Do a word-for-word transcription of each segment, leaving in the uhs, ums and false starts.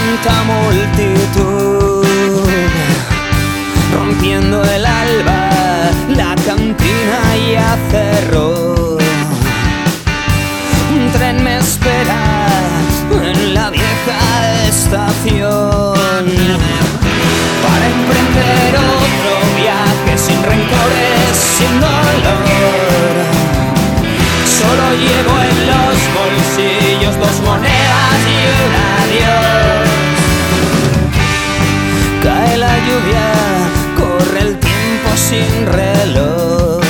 tanta multitud, rompiendo el alba, la cantina ya cerró. Un tren me espera en la vieja estación para emprender otro viaje sin rencores, sin dolor. Solo llevo en los bolsillos dos monedas y un adiós. Cae la lluvia, corre el tiempo sin reloj.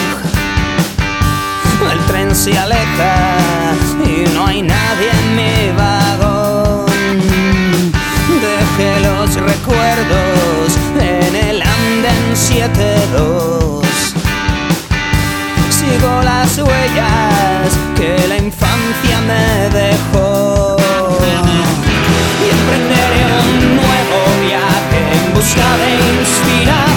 El tren se aleja y no hay nadie en mi vagón. Dejé los recuerdos en el andén siete dos. Sigo las huellas que la infancia me dejó y emprenderé un nuevo viaje en busca de inspiración.